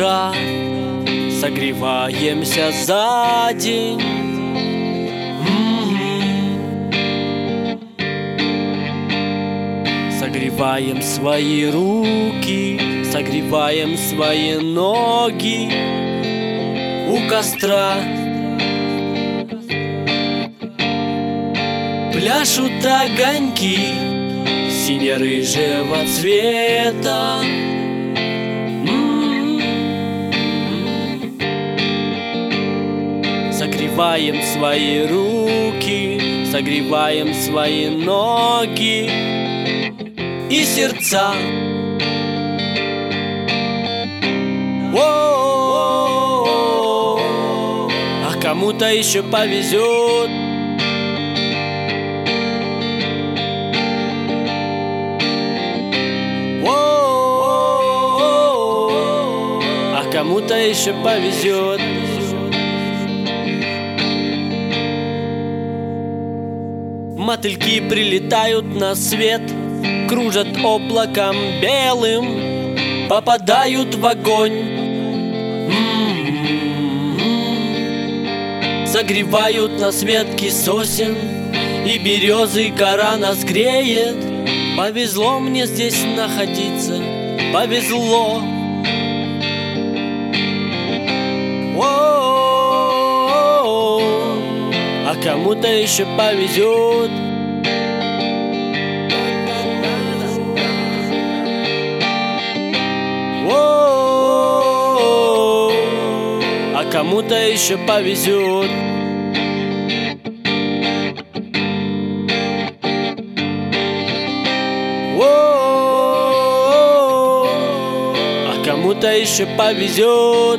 костра согреваемся за день. Согреваем свои руки, согреваем свои ноги у костра. Пляшут огоньки сине-рыжего цвета. Согреваем свои руки, согреваем свои ноги и сердца. А кому-то еще повезет. А кому-то еще повезет. Мотыльки прилетают на свет, кружат облаком белым, попадают в огонь. Согревают нас ветки сосен, и березы кора нас греет. Повезло мне здесь находиться, повезло. А кому-то еще повезет. А кому-то еще повезет. А кому-то еще повезет.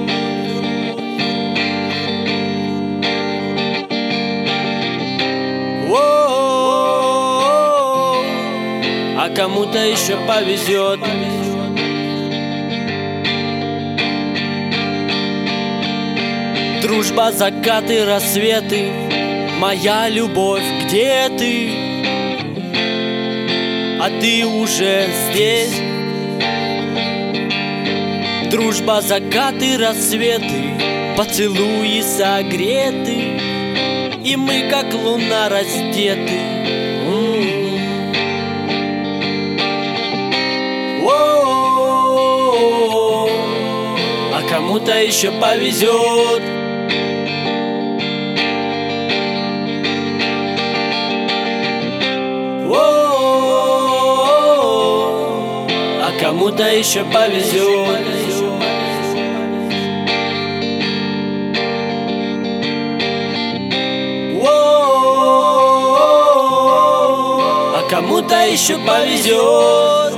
А кому-то еще повезет. Дружба, закаты, рассветы, моя любовь, где ты? А ты уже здесь. Дружба, закаты, рассветы, поцелуи согреты, и мы как луна раздеты. А кому-то еще повезет. А кому-то еще повезет. А кому-то еще повезет.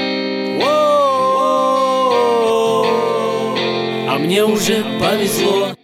А мне уже повезло.